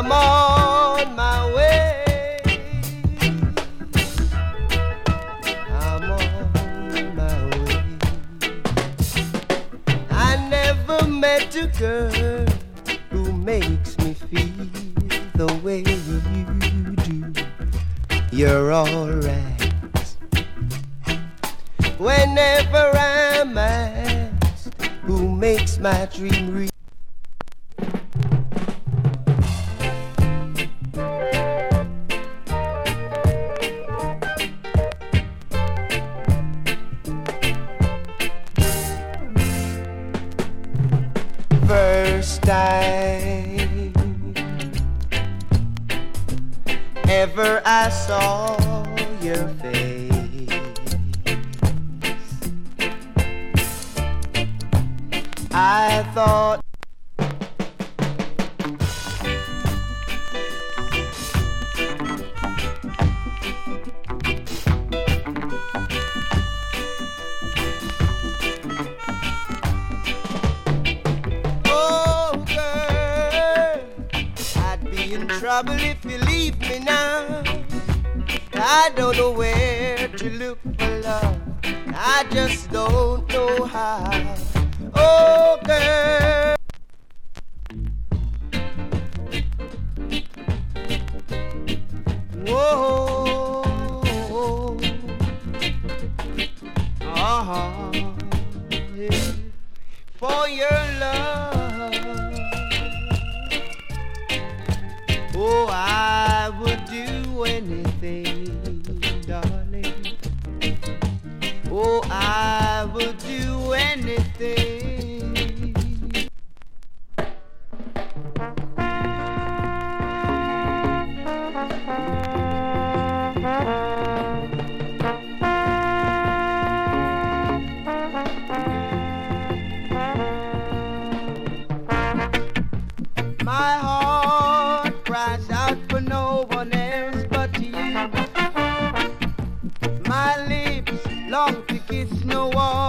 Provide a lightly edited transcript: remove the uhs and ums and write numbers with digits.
I'm on my way. I'm on my way. I never met a girl who makes me feel the way you do. You're alright. Whenever I'm asked who makes my dream real. First time ever I saw your face, I thought trouble if you leave me now. I don't know where to look for love. I just don't know how. Oh, girl. Whoa. Yeah. For your love. Oh, I would do anything, darling. Oh, I would do anything. My heart cries out for no one else but you. My lips long to kiss no one